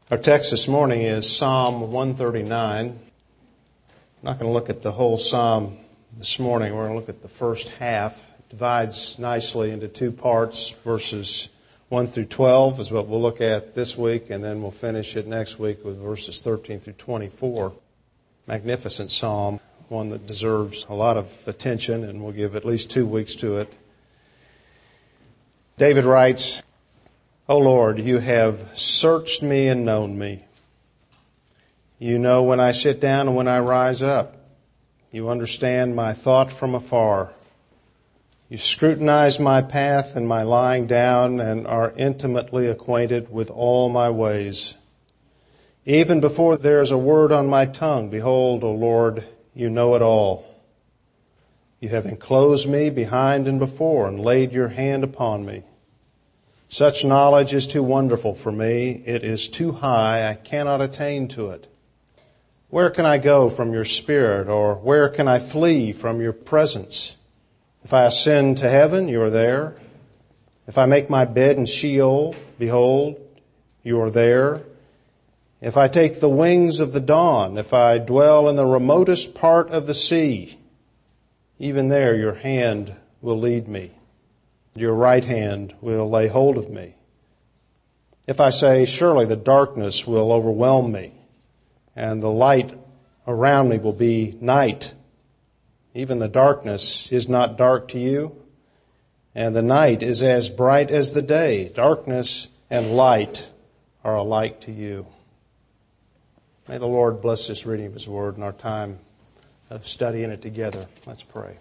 Our text this morning is Psalm 139. I'm not going to look at the whole psalm this morning. We're going to look at the first half. It divides nicely into two parts. Verses 1 through 12 is what we'll look at this week, and then we'll finish it next week with verses 13 through 24. Magnificent psalm, one that deserves a lot of attention, and we'll give at least 2 weeks to it. David writes, O Lord, you have searched me and known me. You know when I sit down and when I rise up. You understand my thought from afar. You scrutinize my path and my lying down and are intimately acquainted with all my ways. Even before there is a word on my tongue, behold, O Lord, you know it all. You have enclosed me behind and before and laid your hand upon me. Such knowledge is too wonderful for me. It is too high. I cannot attain to it. Where can I go from your spirit, or where can I flee from your presence? If I ascend to heaven, you are there. If I make my bed in Sheol, behold, you are there. If I take the wings of the dawn, if I dwell in the remotest part of the sea, even there your hand will lead me. Your right hand will lay hold of me. If I say, surely the darkness will overwhelm me, and the light around me will be night. Even the darkness is not dark to you, and the night is as bright as the day. Darkness and light are alike to you. May the Lord bless this reading of His Word and our time of studying it together. Let's pray.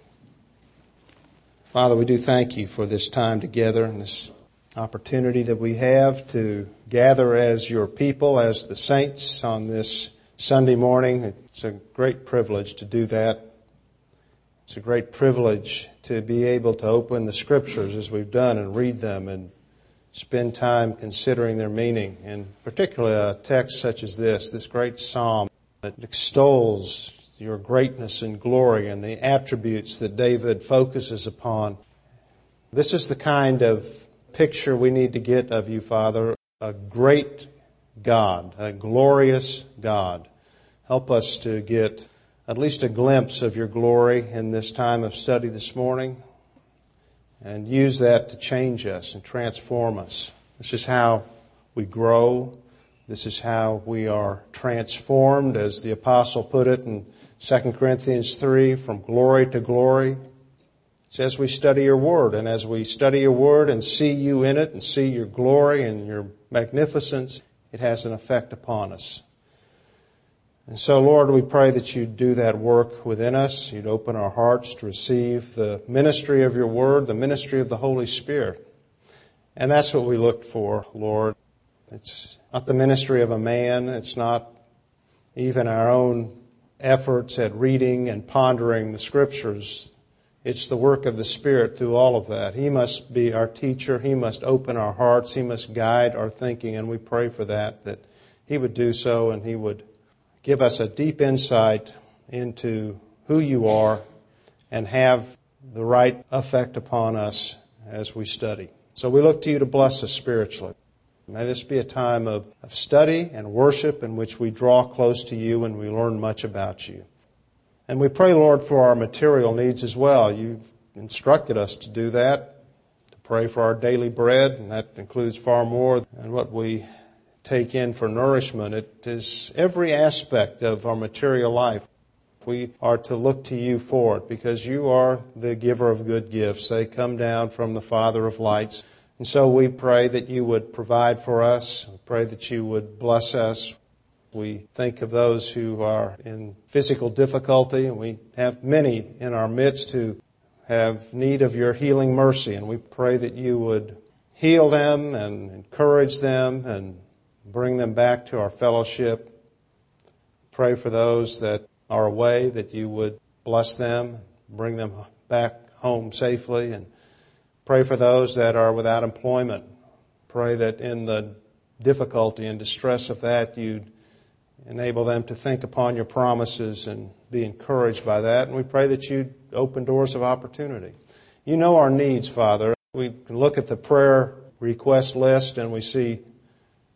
Father, we do thank you for this time together and this opportunity that we have to gather as your people, as the saints on this Sunday morning. It's a great privilege to do that. It's a great privilege to be able to open the Scriptures as we've done and read them and spend time considering their meaning. And particularly a text such as this great psalm that extols your greatness and glory and the attributes that David focuses upon. This is the kind of picture we need to get of you, Father, a great God, a glorious God. Help us to get at least a glimpse of your glory in this time of study this morning, and use that to change us and transform us. This is how we grow. This is how we are transformed, as the apostle put it in 2 Corinthians 3, from glory to glory. It's as we study your Word, and as we study your Word and see you in it and see your glory and your magnificence, it has an effect upon us. And so, Lord, we pray that you'd do that work within us. You'd open our hearts to receive the ministry of your Word, the ministry of the Holy Spirit. And that's what we look for, Lord. It's not the ministry of a man. It's not even our own efforts at reading and pondering the Scriptures. It's the work of the Spirit through all of that. He must be our teacher. He must open our hearts. He must guide our thinking. And we pray for that He would do so, and He would give us a deep insight into who you are and have the right effect upon us as we study. So we look to you to bless us spiritually. May this be a time of study and worship in which we draw close to you and we learn much about you. And we pray, Lord, for our material needs as well. You've instructed us to do that, to pray for our daily bread, and that includes far more than what we take in for nourishment. It is every aspect of our material life. We are to look to you for it because you are the giver of good gifts. They come down from the Father of lights. And so we pray that you would provide for us. We pray that you would bless us. We think of those who are in physical difficulty, and we have many in our midst who have need of your healing mercy. And we pray that you would heal them and encourage them and bring them back to our fellowship. Pray for those that are away, that you would bless them, bring them back home safely, and pray for those that are without employment. Pray that in the difficulty and distress of that, you'd enable them to think upon your promises and be encouraged by that. And we pray that you'd open doors of opportunity. You know our needs, Father. We can look at the prayer request list and we see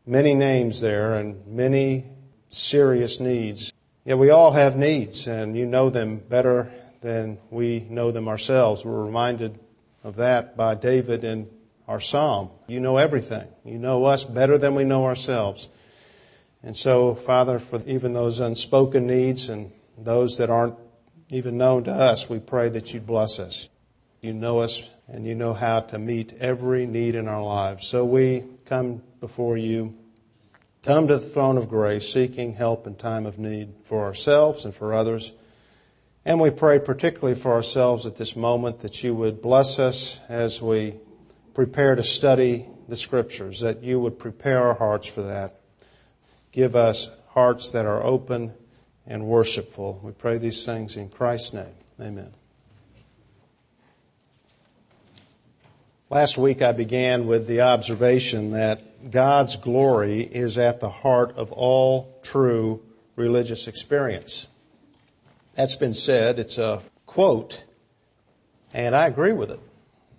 many names there and many serious needs. Yeah, we all have needs, and you know them better than we know them ourselves. We're reminded of that by David in our psalm. You know everything. You know us better than we know ourselves. And so, Father, for even those unspoken needs and those that aren't even known to us, we pray that you'd bless us. You know us, and you know how to meet every need in our lives. So we come before you, come to the throne of grace, seeking help in time of need for ourselves and for others. And we pray particularly for ourselves at this moment that you would bless us as we prepare to study the Scriptures, that you would prepare our hearts for that. Give us hearts that are open and worshipful. We pray these things in Christ's name. Amen. Last week I began with the observation that God's glory is at the heart of all true religious experience. That's been said. It's a quote, and I agree with it.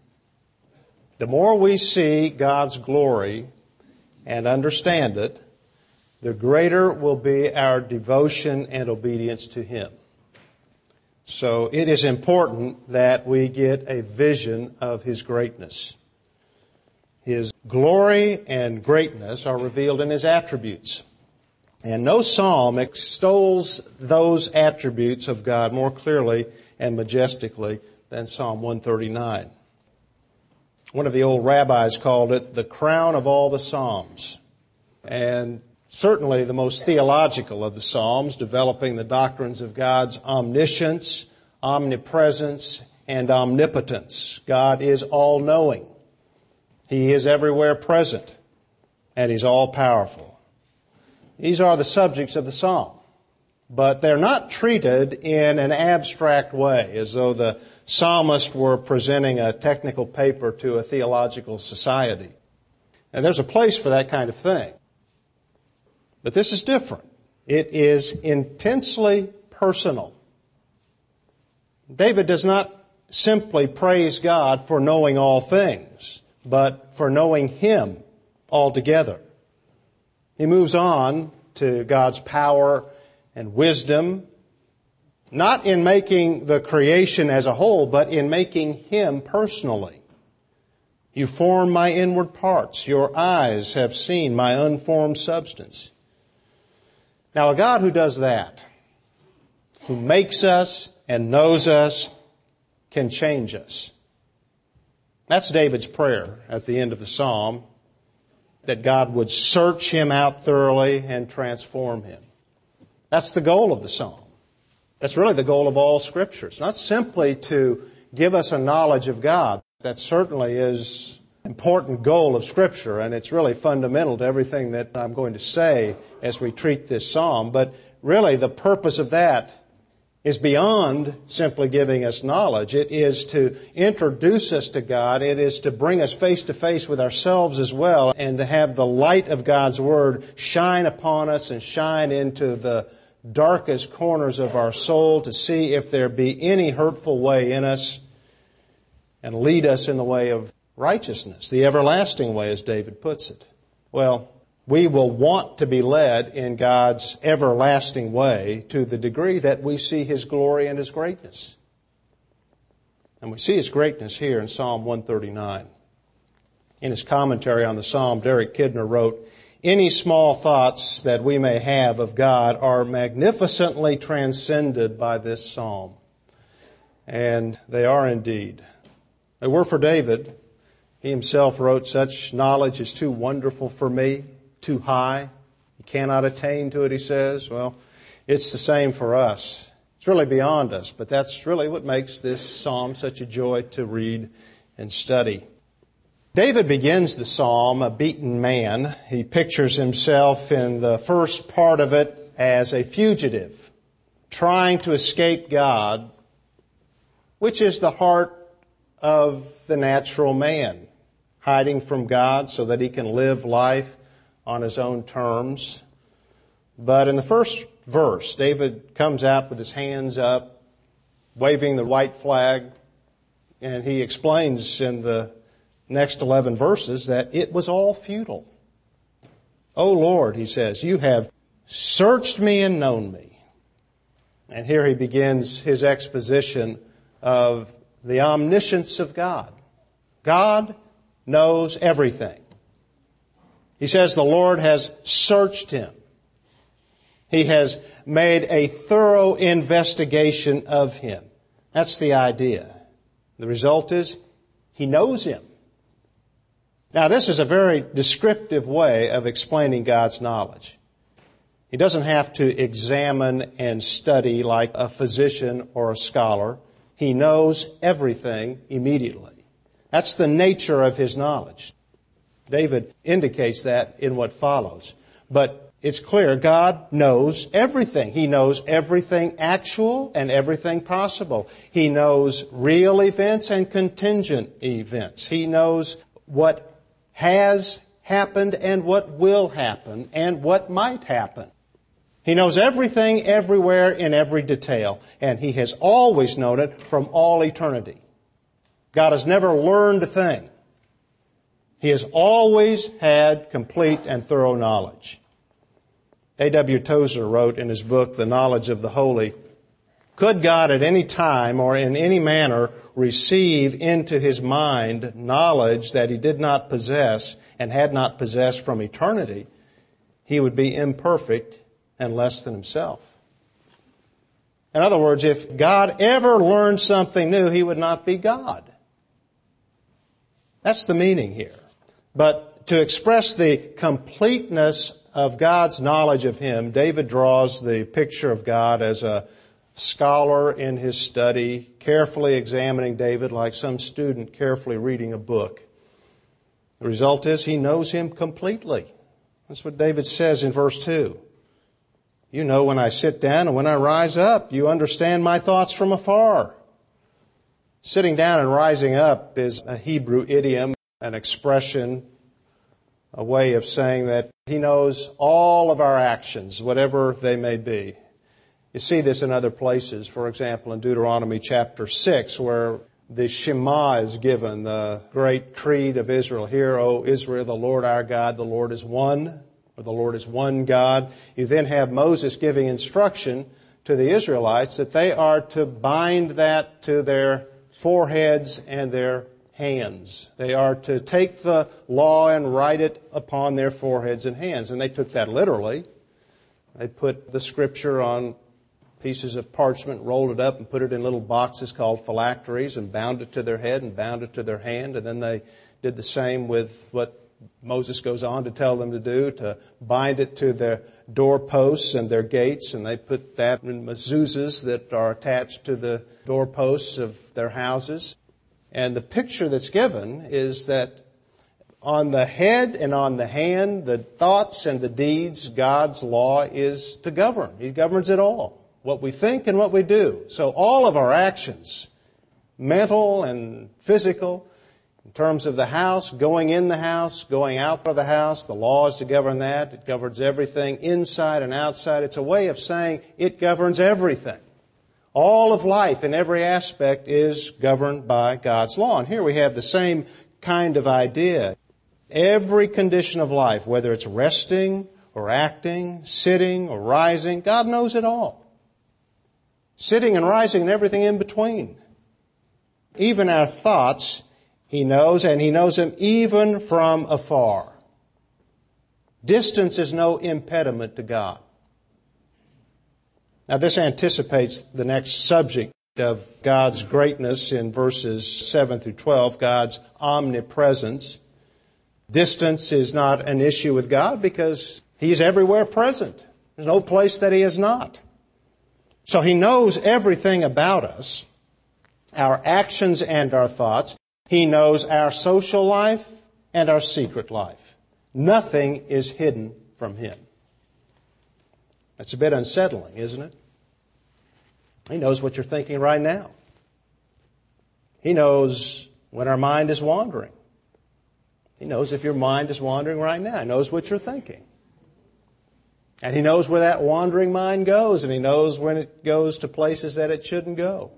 The more we see God's glory and understand it, the greater will be our devotion and obedience to Him. So it is important that we get a vision of His greatness. His glory and greatness are revealed in His attributes. And no psalm extols those attributes of God more clearly and majestically than Psalm 139. One of the old rabbis called it the crown of all the psalms. And certainly the most theological of the Psalms, developing the doctrines of God's omniscience, omnipresence, and omnipotence. God is all-knowing. He is everywhere present, and He's all-powerful. These are the subjects of the Psalm, but they're not treated in an abstract way, as though the psalmist were presenting a technical paper to a theological society. And there's a place for that kind of thing. But this is different. It is intensely personal. David does not simply praise God for knowing all things, but for knowing Him altogether. He moves on to God's power and wisdom, not in making the creation as a whole, but in making Him personally. You form my inward parts. Your eyes have seen my unformed substance. Now, a God who does that, who makes us and knows us, can change us. That's David's prayer at the end of the psalm, that God would search him out thoroughly and transform him. That's the goal of the psalm. That's really the goal of all Scripture. It's not simply to give us a knowledge of God. That certainly is an important goal of Scripture, and it's really fundamental to everything that I'm going to say as we treat this psalm. But really the purpose of that is beyond simply giving us knowledge. It is to introduce us to God. It is to bring us face to face with ourselves as well, and to have the light of God's Word shine upon us and shine into the darkest corners of our soul to see if there be any hurtful way in us and lead us in the way of righteousness, the everlasting way, as David puts it. Well, we will want to be led in God's everlasting way to the degree that we see His glory and His greatness. And we see His greatness here in Psalm 139. In his commentary on the psalm, Derek Kidner wrote, "Any small thoughts that we may have of God are magnificently transcended by this psalm." And they are indeed. They were for David. He himself wrote, "Such knowledge is too wonderful for me, too high. You cannot attain to it," he says. Well, it's the same for us. It's really beyond us, but that's really what makes this psalm such a joy to read and study. David begins the psalm a beaten man. He pictures himself in the first part of it as a fugitive, trying to escape God, which is the heart of the natural man, hiding from God so that he can live life on his own terms. But in the first verse, David comes out with his hands up, waving the white flag, and he explains in the next 11 verses that it was all futile. O Lord, he says, you have searched me and known me. And here he begins his exposition of the omniscience of God. God knows everything. He says the Lord has searched him. He has made a thorough investigation of him. That's the idea. The result is he knows him. Now, this is a very descriptive way of explaining God's knowledge. He doesn't have to examine and study like a physician or a scholar. He knows everything immediately. That's the nature of his knowledge. David indicates that in what follows. But it's clear God knows everything. He knows everything actual and everything possible. He knows real events and contingent events. He knows what has happened and what will happen and what might happen. He knows everything, everywhere, in every detail. And He has always known it from all eternity. God has never learned a thing. He has always had complete and thorough knowledge. A.W. Tozer wrote in his book, The Knowledge of the Holy, could God at any time or in any manner receive into His mind knowledge that He did not possess and had not possessed from eternity, He would be imperfect and less than Himself. In other words, if God ever learned something new, He would not be God. That's the meaning here. But to express the completeness of God's knowledge of Him, David draws the picture of God as a scholar in his study, carefully examining David like some student carefully reading a book. The result is he knows Him completely. That's what David says in verse 2. You know when I sit down and when I rise up. You understand my thoughts from afar. Sitting down and rising up is a Hebrew idiom, an expression, a way of saying that He knows all of our actions, whatever they may be. You see this in other places. For example, in Deuteronomy chapter 6, where the Shema is given, the great creed of Israel. Hear, O Israel, the Lord our God, the Lord is one, or the Lord is one God. You then have Moses giving instruction to the Israelites that they are to bind that to their foreheads and their hands. They are to take the law and write it upon their foreheads and hands. And they took that literally. They put the Scripture on pieces of parchment, rolled it up and put it in little boxes called phylacteries and bound it to their head and bound it to their hand. And then they did the same with what Moses goes on to tell them to do, to bind it to their doorposts and their gates. And they put that in mezuzahs that are attached to the doorposts of their houses. And the picture that's given is that on the head and on the hand, the thoughts and the deeds, God's law is to govern. He governs it all. What we think and what we do. So all of our actions, mental and physical, in terms of the house, going in the house, going out of the house, the law is to govern that. It governs everything inside and outside. It's a way of saying it governs everything. All of life in every aspect is governed by God's law. And here we have the same kind of idea. Every condition of life, whether it's resting or acting, sitting or rising, God knows it all. Sitting and rising and everything in between. Even our thoughts, He knows, and He knows them even from afar. Distance is no impediment to God. Now this anticipates the next subject of God's greatness in verses 7 through 12, God's omnipresence. Distance is not an issue with God because He's everywhere present. There's no place that He is not. So He knows everything about us, our actions and our thoughts. He knows our social life and our secret life. Nothing is hidden from Him. That's a bit unsettling, isn't it? He knows what you're thinking right now. He knows when our mind is wandering. He knows if your mind is wandering right now. He knows what you're thinking. And He knows where that wandering mind goes, and He knows when it goes to places that it shouldn't go.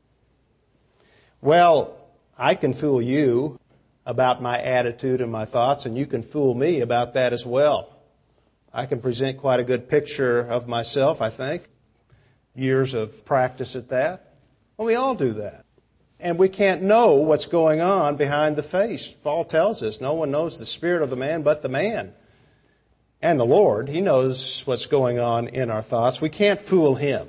Well, I can fool you about my attitude and my thoughts, and you can fool me about that as well. I can present quite a good picture of myself, I think. Years of practice at that. Well, we all do that. And we can't know what's going on behind the face. Paul tells us no one knows the spirit of the man but the man. And the Lord, He knows what's going on in our thoughts. We can't fool Him.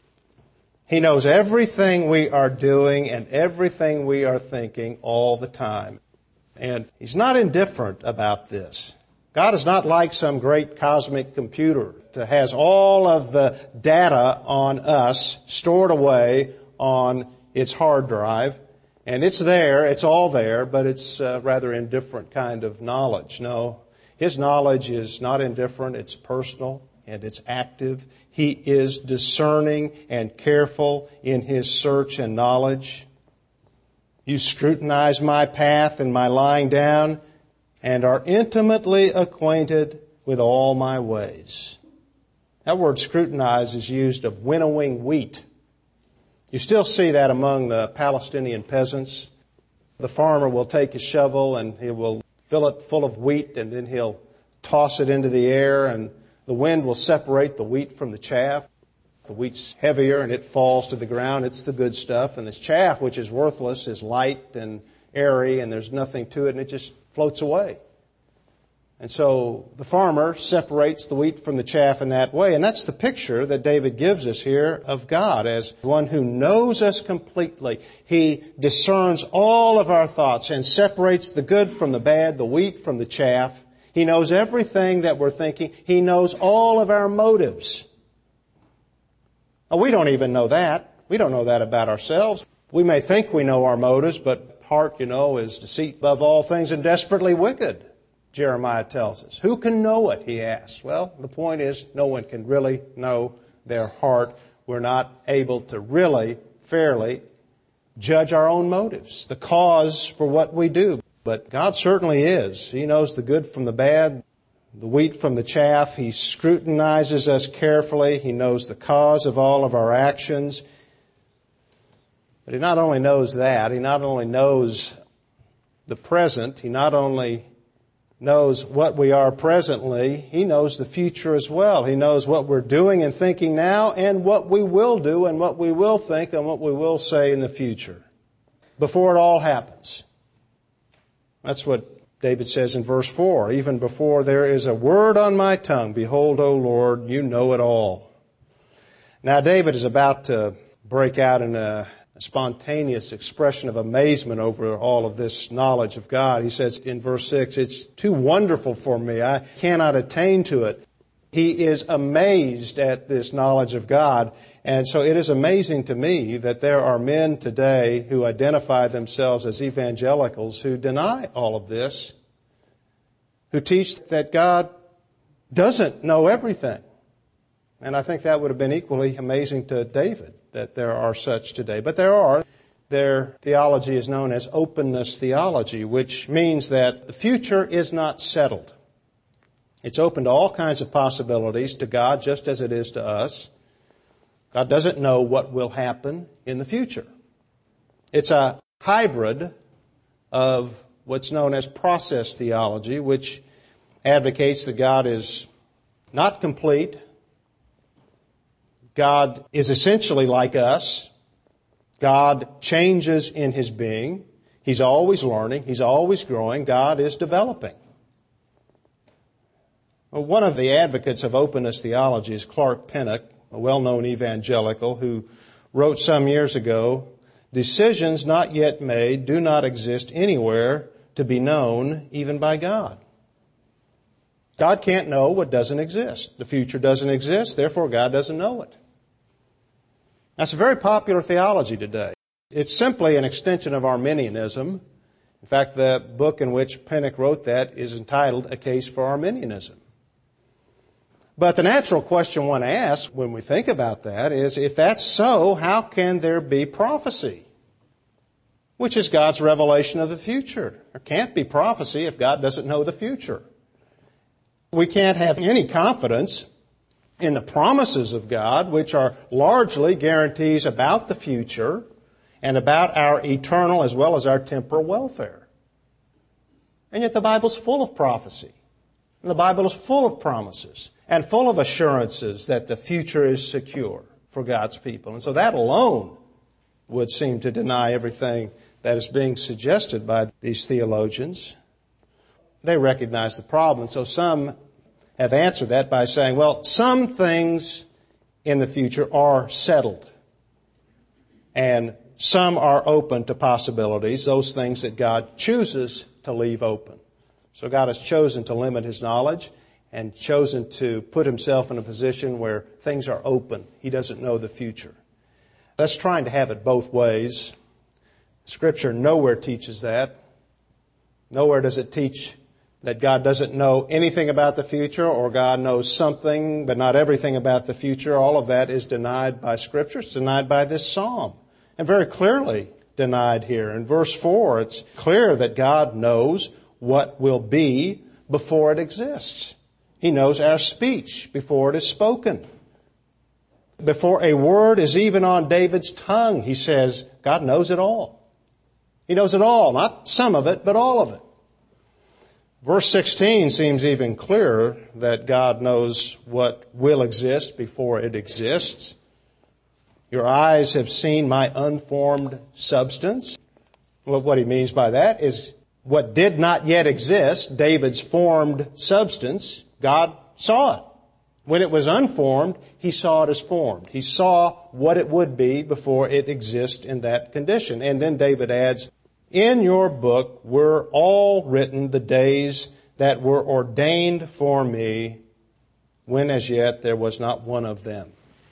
He knows everything we are doing and everything we are thinking all the time. And He's not indifferent about this. God is not like some great cosmic computer that has all of the data on us stored away on its hard drive. And it's there, it's all there, but it's a rather indifferent kind of knowledge. No, His knowledge is not indifferent, it's personal and it's active. He is discerning and careful in His search and knowledge. You scrutinize my path and my lying down and are intimately acquainted with all my ways. That word scrutinize is used of winnowing wheat. You still see that among the Palestinian peasants. The farmer will take his shovel and he will fill it full of wheat and then he'll toss it into the air and the wind will separate the wheat from the chaff. The wheat's heavier and it falls to the ground. It's the good stuff. And this chaff, which is worthless, is light and airy and there's nothing to it and it just floats away. And so the farmer separates the wheat from the chaff in that way. And that's the picture that David gives us here of God as one who knows us completely. He discerns all of our thoughts and separates the good from the bad, the wheat from the chaff. He knows everything that we're thinking. He knows all of our motives. Now, we don't even know that. We don't know that about ourselves. We may think we know our motives, but heart, is deceit above all things and desperately wicked, Jeremiah tells us. Who can know it, he asks. Well, the point is no one can really know their heart. We're not able to really, fairly judge our own motives, the cause for what we do. But God certainly is. He knows the good from the bad, the wheat from the chaff. He scrutinizes us carefully. He knows the cause of all of our actions. But He not only knows that, He not only knows the present, He not only knows what we are presently, He knows the future as well. He knows what we're doing and thinking now and what we will do and what we will think and what we will say in the future before it all happens. That's what David says in verse 4. Even before there is a word on my tongue, behold, O Lord, you know it all. Now David is about to break out in a spontaneous expression of amazement over all of this knowledge of God. He says in verse 6, it's too wonderful for me. I cannot attain to it. He is amazed at this knowledge of God. And so it is amazing to me that there are men today who identify themselves as evangelicals who deny all of this, who teach that God doesn't know everything. And I think that would have been equally amazing to David, that there are such today. But there are. Their theology is known as openness theology, which means that the future is not settled. It's open to all kinds of possibilities to God, just as it is to us. God doesn't know what will happen in the future. It's a hybrid of what's known as process theology, which advocates that God is not complete. God is essentially like us. God changes in His being. He's always learning. He's always growing. God is developing. Well, one of the advocates of openness theology is Clark Pinnock, a well-known evangelical who wrote some years ago, decisions not yet made do not exist anywhere to be known even by God. God can't know what doesn't exist. The future doesn't exist, therefore God doesn't know it. That's a very popular theology today. It's simply an extension of Arminianism. In fact, the book in which Pinnock wrote that is entitled A Case for Arminianism. But the natural question one asks when we think about that is, if that's so, how can there be prophecy? Which is God's revelation of the future. There can't be prophecy if God doesn't know the future. We can't have any confidence in the promises of God, which are largely guarantees about the future and about our eternal as well as our temporal welfare. And yet the Bible's full of prophecy. And the Bible is full of promises. and full of assurances that the future is secure for God's people. And so that alone would seem to deny everything that is being suggested by these theologians. They recognize the problem, and so some have answered that by saying, well, some things in the future are settled, and some are open to possibilities, those things that God chooses to leave open. So God has chosen to limit His knowledge and chosen to put Himself in a position where things are open. He doesn't know the future. That's trying to have it both ways. Scripture nowhere teaches that. Nowhere does it teach that God doesn't know anything about the future, or God knows something but not everything about the future. All of that is denied by Scripture. It's denied by this psalm, and very clearly denied here. In verse 4, it's clear that God knows what will be before it exists. He knows our speech before it is spoken. Before a word is even on David's tongue, he says, God knows it all. He knows it all, not some of it, but all of it. Verse 16 seems even clearer that God knows what will exist before it exists. Your eyes have seen my unformed substance. Well, what he means by that is what did not yet exist, David's formed substance, God saw it. When it was unformed, He saw it as formed. He saw what it would be before it exists in that condition. And then David adds, in your book were all written the days that were ordained for me, when as yet there was not one of them.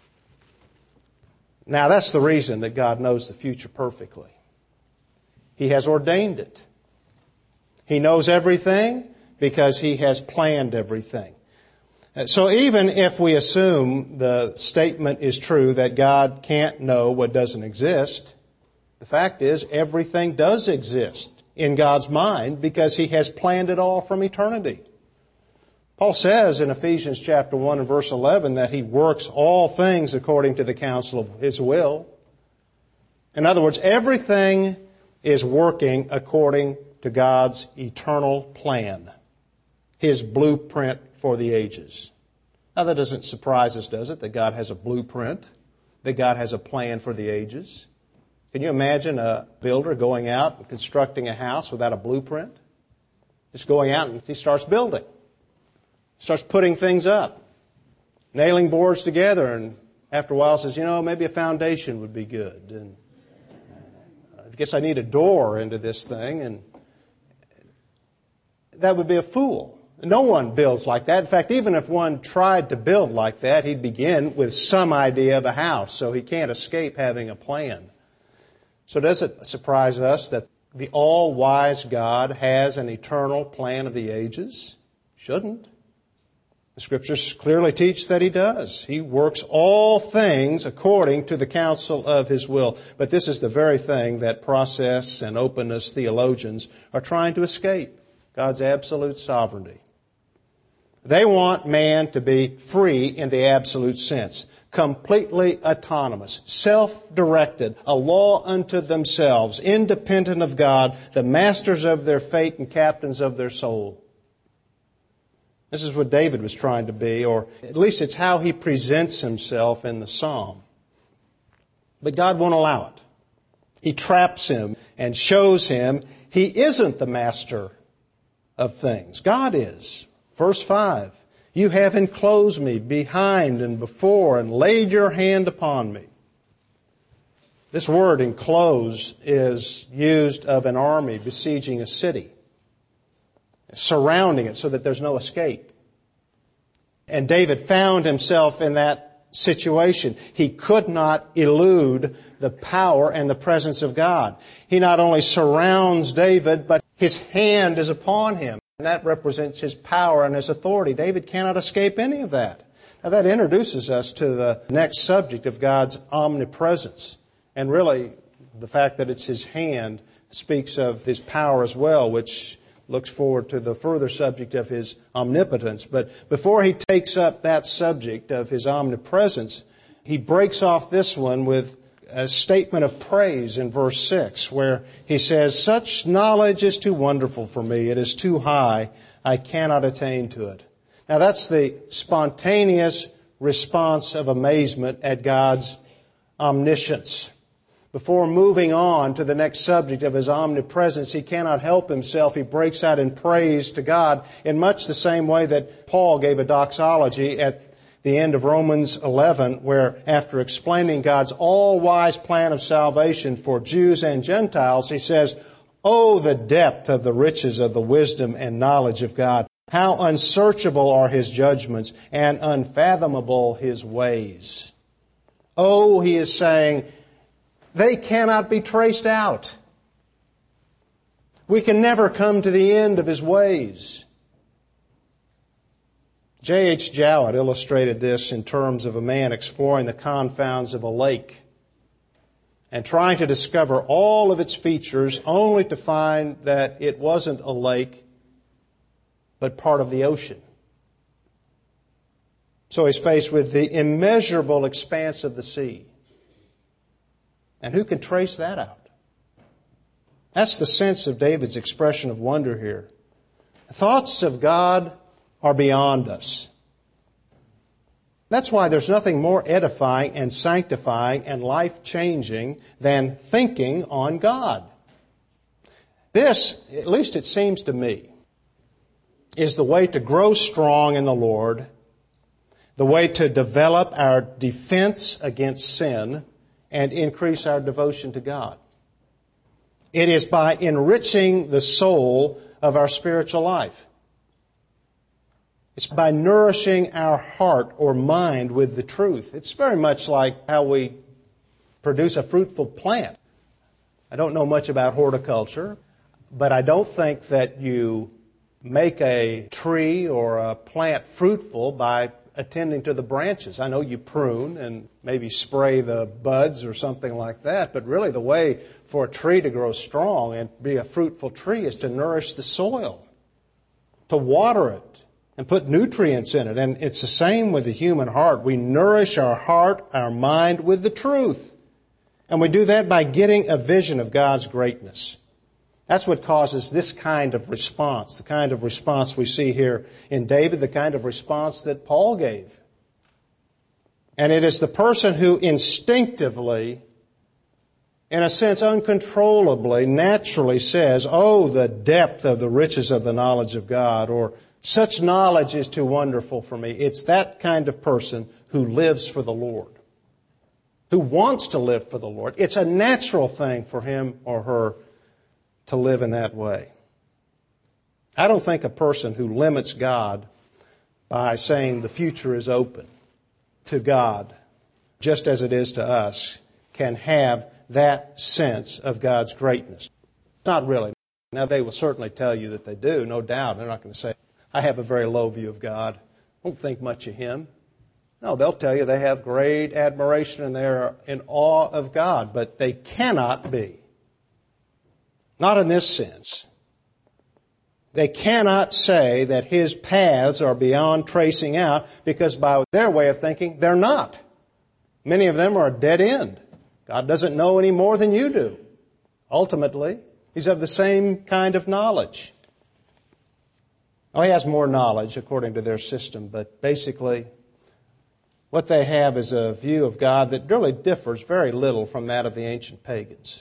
Now that's the reason that God knows the future perfectly. He has ordained it. He knows everything because He has planned everything. So even if we assume the statement is true that God can't know what doesn't exist, the fact is everything does exist in God's mind because He has planned it all from eternity. Paul says in Ephesians chapter 1 and verse 11 that He works all things according to the counsel of His will. In other words, everything is working according to God's eternal plan, His blueprint for the ages. Now that doesn't surprise us, does it, that God has a blueprint, that God has a plan for the ages? Can you imagine a builder going out and constructing a house without a blueprint? Just going out and he starts building. Starts putting things up, nailing boards together, and after a while says, maybe a foundation would be good. And I guess I need a door into this thing, and that would be a fool. No one builds like that. In fact, even if one tried to build like that, he'd begin with some idea of a house, so he can't escape having a plan. So does it surprise us that the all-wise God has an eternal plan of the ages? Shouldn't. The Scriptures clearly teach that He does. He works all things according to the counsel of His will. But this is the very thing that process and openness theologians are trying to escape, God's absolute sovereignty. They want man to be free in the absolute sense, completely autonomous, self-directed, a law unto themselves, independent of God, the masters of their fate and captains of their soul. This is what David was trying to be, or at least it's how he presents himself in the psalm. But God won't allow it. He traps him and shows him he isn't the master of things. God is. Verse 5, you have enclosed me behind and before and laid your hand upon me. This word enclose is used of an army besieging a city, surrounding it so that there's no escape. And David found himself in that situation. He could not elude the power and the presence of God. He not only surrounds David, but His hand is upon him. And that represents His power and His authority. David cannot escape any of that. Now that introduces us to the next subject of God's omnipresence. And really, the fact that it's His hand speaks of His power as well, which looks forward to the further subject of His omnipotence. But before he takes up that subject of His omnipresence, he breaks off this one with a statement of praise in verse 6, where he says, such knowledge is too wonderful for me. It is too high. I cannot attain to it. Now that's the spontaneous response of amazement at God's omniscience. Before moving on to the next subject of His omnipresence, he cannot help himself. He breaks out in praise to God in much the same way that Paul gave a doxology at the end of Romans 11, where after explaining God's all-wise plan of salvation for Jews and Gentiles, he says, "Oh, the depth of the riches of the wisdom and knowledge of God! How unsearchable are His judgments and unfathomable His ways." Oh, he is saying, they cannot be traced out. We can never come to the end of His ways. J.H. Jowett illustrated this in terms of a man exploring the confounds of a lake and trying to discover all of its features only to find that it wasn't a lake, but part of the ocean. So he's faced with the immeasurable expanse of the sea. And who can trace that out? That's the sense of David's expression of wonder here. The thoughts of God are beyond us. That's why there's nothing more edifying and sanctifying and life-changing than thinking on God. This, at least it seems to me, is the way to grow strong in the Lord, the way to develop our defense against sin, and increase our devotion to God. It is by enriching the soul of our spiritual life. It's by nourishing our heart or mind with the truth. It's very much like how we produce a fruitful plant. I don't know much about horticulture, but I don't think that you make a tree or a plant fruitful by attending to the branches. I know you prune and maybe spray the buds or something like that, but really the way for a tree to grow strong and be a fruitful tree is to nourish the soil, to water it, and put nutrients in it. And it's the same with the human heart. We nourish our heart, our mind with the truth. And we do that by getting a vision of God's greatness. That's what causes this kind of response, the kind of response we see here in David, the kind of response that Paul gave. And it is the person who instinctively, in a sense uncontrollably, naturally says, "Oh, the depth of the riches of the knowledge of God," or "Such knowledge is too wonderful for me." It's that kind of person who lives for the Lord, who wants to live for the Lord. It's a natural thing for him or her to live in that way. I don't think a person who limits God by saying the future is open to God, just as it is to us, can have that sense of God's greatness. Not really. Now, they will certainly tell you that they do, no doubt. They're not going to say, "I have a very low view of God. I don't think much of Him." No, they'll tell you they have great admiration and they're in awe of God, but they cannot be. Not in this sense. They cannot say that His paths are beyond tracing out because by their way of thinking, they're not. Many of them are a dead end. God doesn't know any more than you do. Ultimately, He's of the same kind of knowledge. Oh, He has more knowledge according to their system, but basically what they have is a view of God that really differs very little from that of the ancient pagans.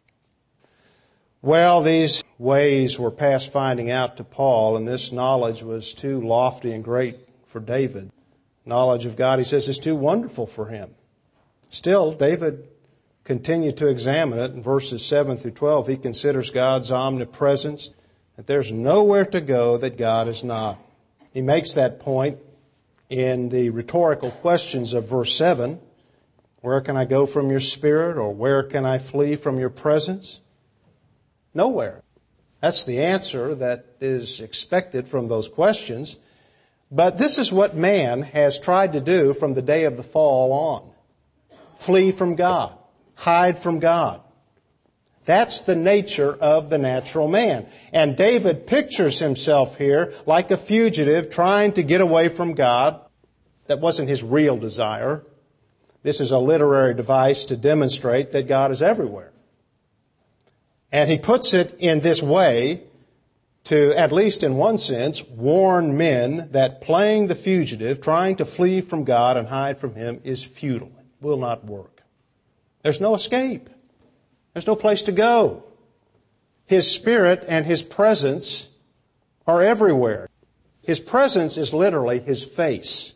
Well, these ways were past finding out to Paul, and this knowledge was too lofty and great for David. Knowledge of God, he says, is too wonderful for him. Still, David continued to examine it. In verses 7 through 12, he considers God's omnipresence, that there's nowhere to go that God is not. He makes that point in the rhetorical questions of verse 7. Where can I go from your spirit, or where can I flee from your presence? Nowhere. That's the answer that is expected from those questions. But this is what man has tried to do from the day of the fall on. Flee from God. Hide from God. That's the nature of the natural man. And David pictures himself here like a fugitive trying to get away from God. That wasn't his real desire. This is a literary device to demonstrate that God is everywhere. And he puts it in this way to, at least in one sense, warn men that playing the fugitive, trying to flee from God and hide from Him, is futile. It will not work. There's no escape. There's no place to go. His Spirit and His presence are everywhere. His presence is literally His face.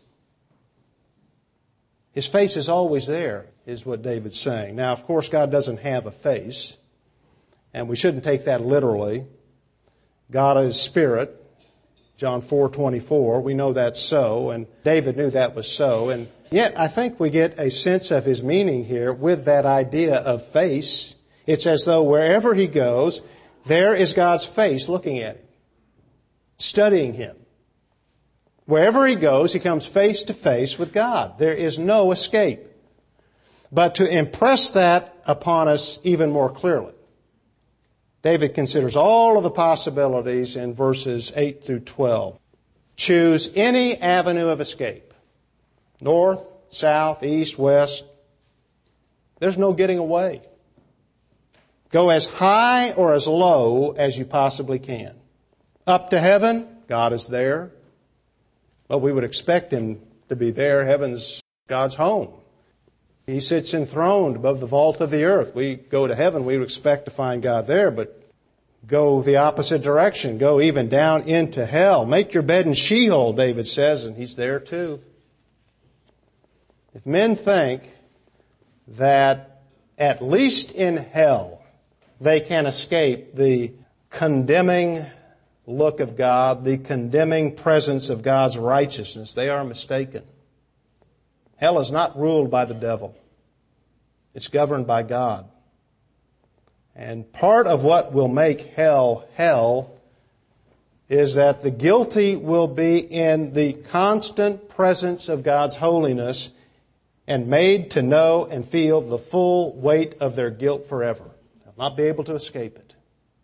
His face is always there, is what David's saying. Now, of course, God doesn't have a face, and we shouldn't take that literally. God is Spirit, John 4:24. We know that's so, and David knew that was so. And yet, I think we get a sense of his meaning here with that idea of face. It's as though wherever he goes, there is God's face looking at him, studying him. Wherever he goes, he comes face to face with God. There is no escape. But to impress that upon us even more clearly, David considers all of the possibilities in verses 8 through 12. Choose any avenue of escape. North, south, east, west. There's no getting away. Go as high or as low as you possibly can. Up to heaven, God is there. But we would expect Him to be there. Heaven's God's home. He sits enthroned above the vault of the earth. We go to heaven, we would expect to find God there, but go the opposite direction. Go even down into hell. Make your bed in Sheol, David says, and He's there too. If men think that at least in hell they can escape the condemning look of God, the condemning presence of God's righteousness, they are mistaken. Hell is not ruled by the devil. It's governed by God. And part of what will make hell hell is that the guilty will be in the constant presence of God's holiness and made to know and feel the full weight of their guilt forever. They'll not be able to escape it.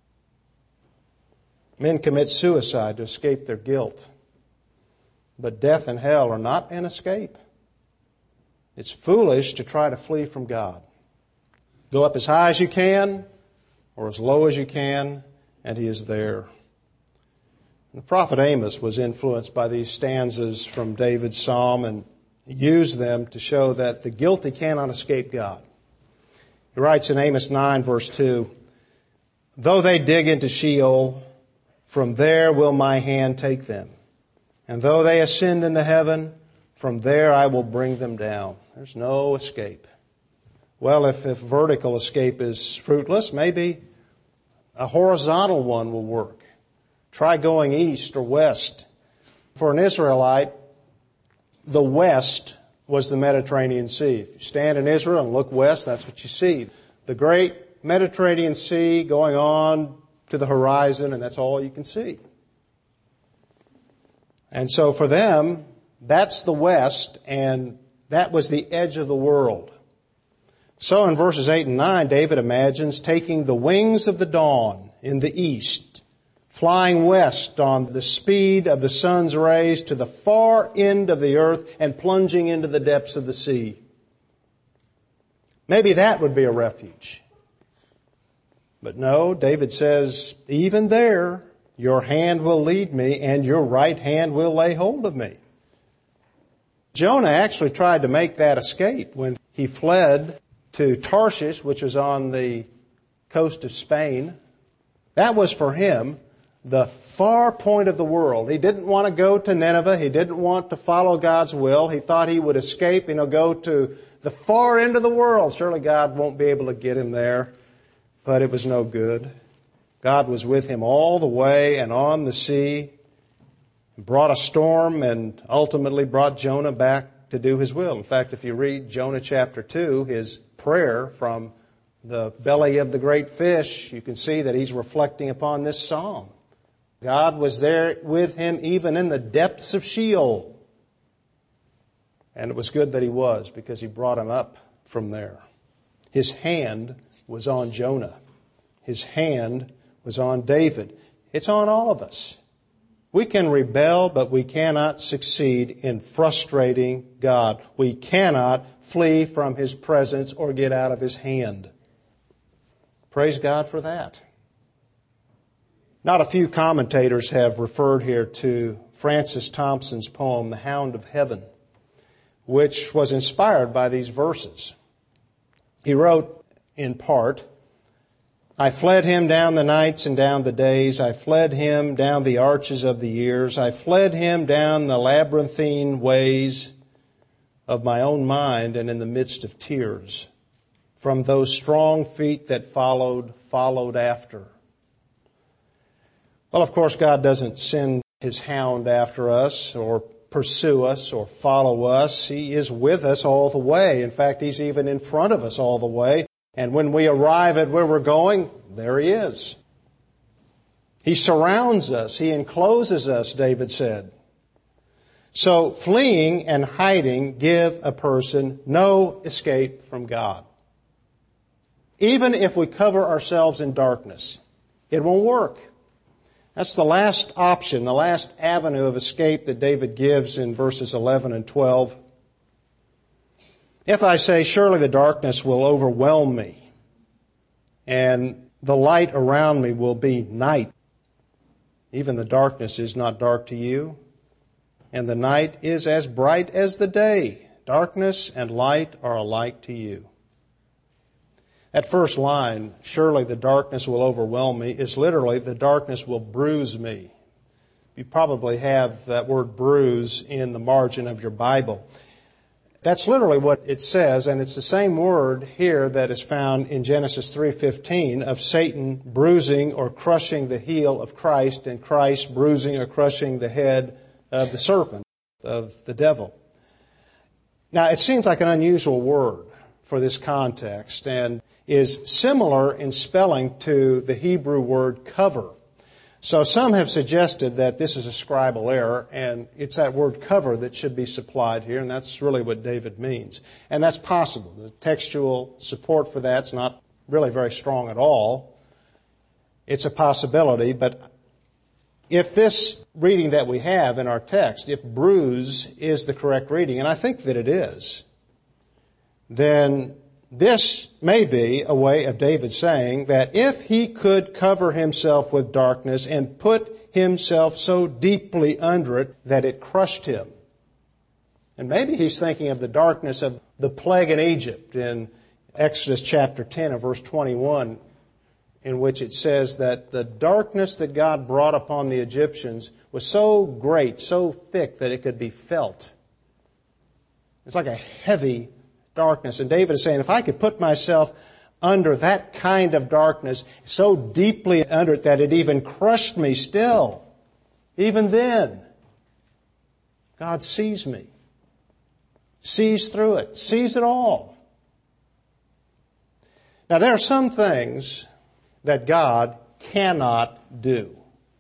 Men commit suicide to escape their guilt. But death and hell are not an escape. It's foolish to try to flee from God. Go up as high as you can or as low as you can, and He is there. The prophet Amos was influenced by these stanzas from David's psalm and used them to show that the guilty cannot escape God. He writes in Amos 9, verse 2, "Though they dig into Sheol, from there will my hand take them. And though they ascend into heaven, from there I will bring them down." There's no escape. Well, if vertical escape is fruitless, maybe a horizontal one will work. Try going east or west. For an Israelite, the west was the Mediterranean Sea. If you stand in Israel and look west, that's what you see. The great Mediterranean Sea going on to the horizon, and that's all you can see. And so for them, that's the west, and that was the edge of the world. So in verses 8 and 9, David imagines taking the wings of the dawn in the east, flying west on the speed of the sun's rays to the far end of the earth and plunging into the depths of the sea. Maybe that would be a refuge. But no, David says, even there, your hand will lead me and your right hand will lay hold of me. Jonah actually tried to make that escape when he fled to Tarshish, which was on the coast of Spain. That was for him the far point of the world. He didn't want to go to Nineveh. He didn't want to follow God's will. He thought he would escape, go to the far end of the world. Surely God won't be able to get him there. But it was no good. God was with him all the way and on the sea, brought a storm and ultimately brought Jonah back to do his will. In fact, if you read Jonah chapter 2, his prayer from the belly of the great fish, you can see that he's reflecting upon this psalm. God was there with him even in the depths of Sheol. And it was good that He was, because He brought him up from there. His hand was on Jonah. His hand was on David. It's on all of us. We can rebel, but we cannot succeed in frustrating God. We cannot flee from His presence or get out of His hand. Praise God for that. Not a few commentators have referred here to Francis Thompson's poem, The Hound of Heaven, which was inspired by these verses. He wrote, in part, I fled him down the nights and down the days. I fled him down the arches of the years. I fled him down the labyrinthine ways of my own mind and in the midst of tears. From those strong feet that followed after. Well, of course, God doesn't send His hound after us or pursue us or follow us. He is with us all the way. In fact, He's even in front of us all the way. And when we arrive at where we're going, there He is. He surrounds us. He encloses us, David said. So fleeing and hiding give a person no escape from God. Even if we cover ourselves in darkness, it won't work. That's the last option, the last avenue of escape that David gives in verses 11 and 12. If I say, surely the darkness will overwhelm me, and the light around me will be night. Even the darkness is not dark to you, and the night is as bright as the day. Darkness and light are alike to you. That first line, surely the darkness will overwhelm me, is literally, the darkness will bruise me. You probably have that word bruise in the margin of your Bible. That's literally what it says, and it's the same word here that is found in Genesis 3:15 of Satan bruising or crushing the heel of Christ, and Christ bruising or crushing the head of the serpent, of the devil. Now, it seems like an unusual word for this context, and is similar in spelling to the Hebrew word cover. So some have suggested that this is a scribal error, and it's that word cover that should be supplied here, and that's really what David means. And that's possible. The textual support for that's not really very strong at all. It's a possibility, but if this reading that we have in our text, if bruise is the correct reading, and I think that it is, then this may be a way of David saying that if he could cover himself with darkness and put himself so deeply under it that it crushed him. And maybe he's thinking of the darkness of the plague in Egypt in Exodus chapter 10 and verse 21, in which it says that the darkness that God brought upon the Egyptians was so great, so thick that it could be felt. It's like a heavy darkness. And David is saying, if I could put myself under that kind of darkness, so deeply under it that it even crushed me still, even then, God sees me, sees through it, sees it all. Now, there are some things that God cannot do.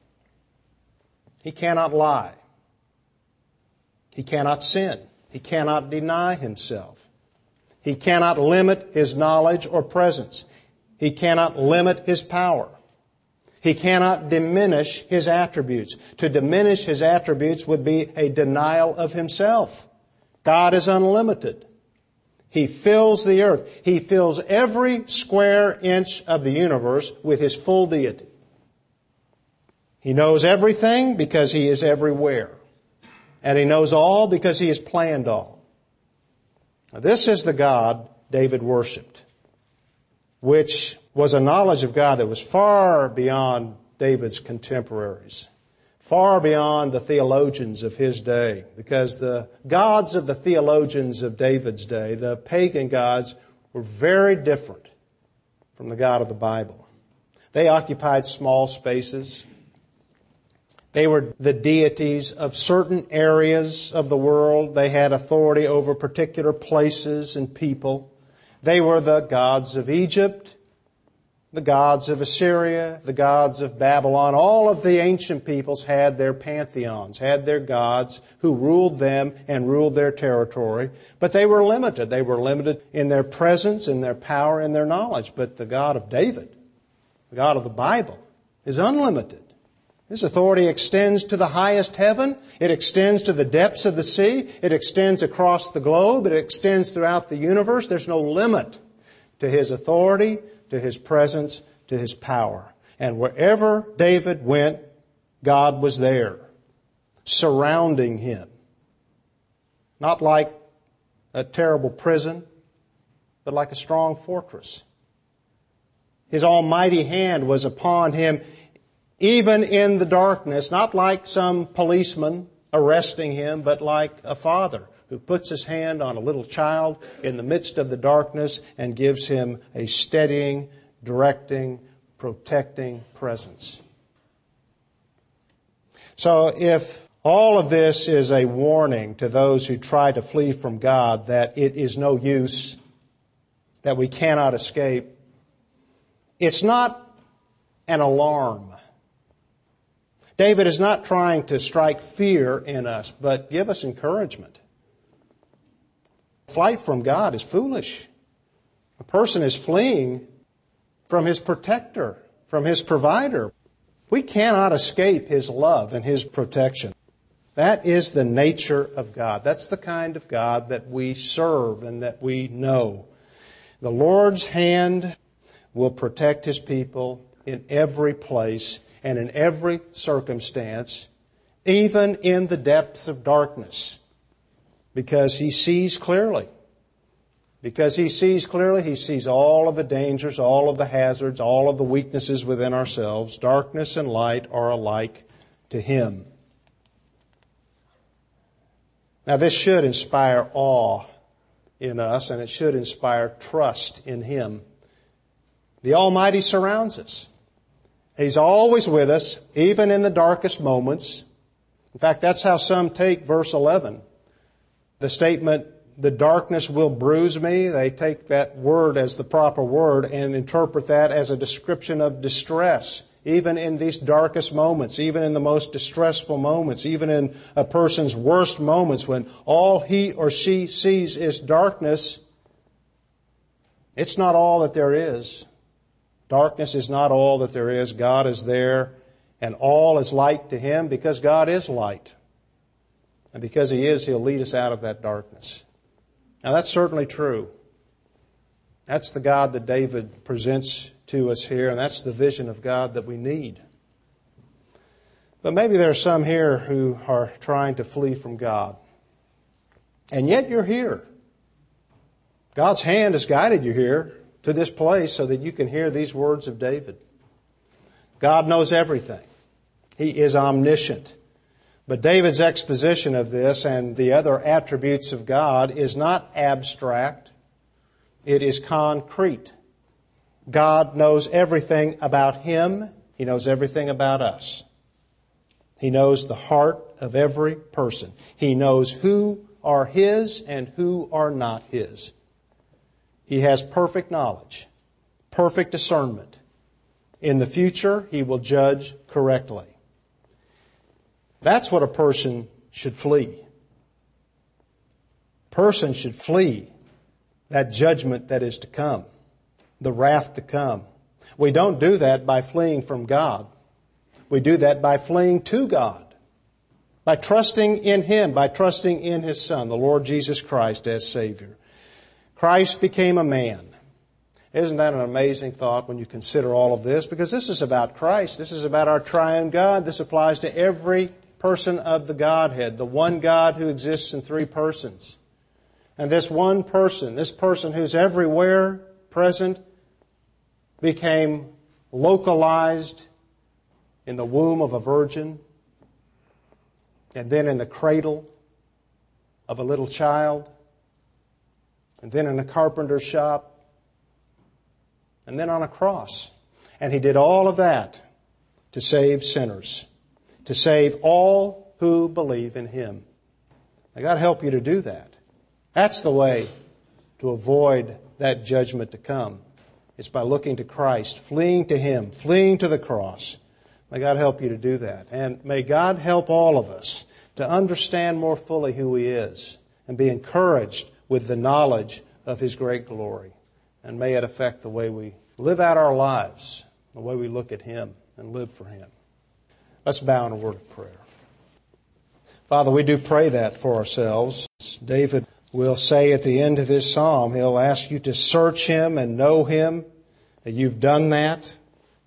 He cannot lie. He cannot sin. He cannot deny Himself. He cannot limit His knowledge or presence. He cannot limit His power. He cannot diminish His attributes. To diminish His attributes would be a denial of Himself. God is unlimited. He fills the earth. He fills every square inch of the universe with His full deity. He knows everything because He is everywhere. And He knows all because He has planned all. Now, this is the God David worshipped, which was a knowledge of God that was far beyond David's contemporaries, far beyond the theologians of his day, because the gods of the theologians of David's day, the pagan gods, were very different from the God of the Bible. They occupied small spaces. They were the deities of certain areas of the world. They had authority over particular places and people. They were the gods of Egypt, the gods of Assyria, the gods of Babylon. All of the ancient peoples had their pantheons, had their gods who ruled them and ruled their territory. But they were limited. They were limited in their presence, in their power, in their knowledge. But the God of David, the God of the Bible, is unlimited. His authority extends to the highest heaven. It extends to the depths of the sea. It extends across the globe. It extends throughout the universe. There's no limit to His authority, to His presence, to His power. And wherever David went, God was there, surrounding him. Not like a terrible prison, but like a strong fortress. His almighty hand was upon him, even in the darkness, not like some policeman arresting him, but like a father who puts his hand on a little child in the midst of the darkness and gives him a steadying, directing, protecting presence. So if all of this is a warning to those who try to flee from God that it is no use, that we cannot escape, it's not an alarm. David is not trying to strike fear in us, but give us encouragement. Flight from God is foolish. A person is fleeing from his protector, from his provider. We cannot escape his love and his protection. That is the nature of God. That's the kind of God that we serve and that we know. The Lord's hand will protect his people in every place and in every circumstance, even in the depths of darkness, because he sees clearly. Because he sees clearly, he sees all of the dangers, all of the hazards, all of the weaknesses within ourselves. Darkness and light are alike to him. Now, this should inspire awe in us, and it should inspire trust in him. The Almighty surrounds us. He's always with us, even in the darkest moments. In fact, that's how some take verse 11. The statement, the darkness will bruise me, they take that word as the proper word and interpret that as a description of distress. Even in these darkest moments, even in the most distressful moments, even in a person's worst moments when all he or she sees is darkness, it's not all that there is. Darkness is not all that there is. God is there, and all is light to him because God is light. And because he is, he'll lead us out of that darkness. Now, that's certainly true. That's the God that David presents to us here, and that's the vision of God that we need. But maybe there are some here who are trying to flee from God. And yet you're here. God's hand has guided you here to this place so that you can hear these words of David. God knows everything. He is omniscient. But David's exposition of this and the other attributes of God is not abstract. It is concrete. God knows everything about him. He knows everything about us. He knows the heart of every person. He knows who are his and who are not his. He has perfect knowledge, perfect discernment. In the future, he will judge correctly. That's what a person should flee. A person should flee that judgment that is to come, the wrath to come. We don't do that by fleeing from God. We do that by fleeing to God, by trusting in him, by trusting in his Son, the Lord Jesus Christ, as Savior. Christ became a man. Isn't that an amazing thought when you consider all of this? Because this is about Christ. This is about our triune God. This applies to every person of the Godhead, the one God who exists in three persons. And this one person, this person who's everywhere present, became localized in the womb of a virgin and then in the cradle of a little child, and then in a carpenter's shop, and then on a cross. And he did all of that to save sinners, to save all who believe in him. May God help you to do that. That's the way to avoid that judgment to come. It's by looking to Christ, fleeing to him, fleeing to the cross. May God help you to do that. And may God help all of us to understand more fully who he is and be encouraged with the knowledge of his great glory. And may it affect the way we live out our lives, the way we look at him and live for him. Let's bow in a word of prayer. Father, we do pray that for ourselves. David will say at the end of his psalm, he'll ask you to search him and know him. That you've done that.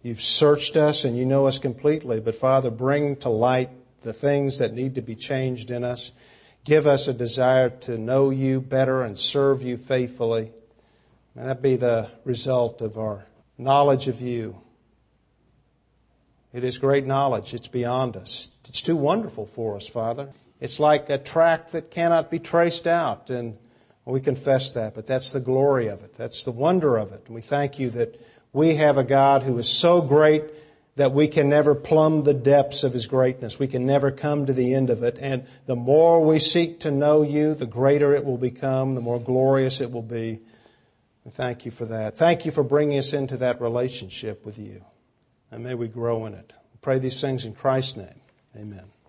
You've searched us and you know us completely. But Father, bring to light the things that need to be changed in us. Give us a desire to know you better and serve you faithfully. May that be the result of our knowledge of you. It is great knowledge. It's beyond us. It's too wonderful for us, Father. It's like a track that cannot be traced out, and we confess that, but that's the glory of it. That's the wonder of it. And we thank you that we have a God who is so great that we can never plumb the depths of His greatness. We can never come to the end of it. And the more we seek to know you, the greater it will become, the more glorious it will be. We thank you for that. Thank you for bringing us into that relationship with you. And may we grow in it. We pray these things in Christ's name. Amen.